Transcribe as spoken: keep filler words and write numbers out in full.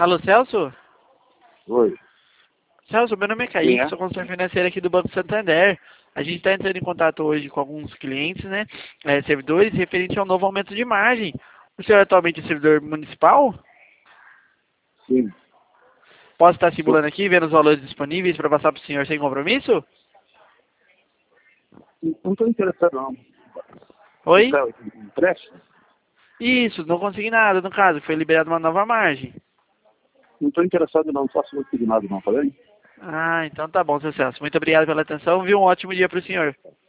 Alô, Celso? Oi. Celso, meu nome é Quem Kaique, é? sou consultor financeiro aqui do Banco Santander. A gente está entrando em contato hoje com alguns clientes, né, é, servidores, referente ao novo aumento de margem. O senhor atualmente é servidor municipal? Sim. Posso estar Sou- simulando aqui, vendo os valores disponíveis para passar para o senhor sem compromisso? Não estou interessado, não. O Oi? cara empréstimo? Isso, não consegui nada, no caso, foi liberada uma nova margem. Não estou interessado, não. Não faço muito nada, não, tá bem? Ah, então tá bom, seu Celso. Muito obrigado pela atenção, viu? Um ótimo dia para o senhor.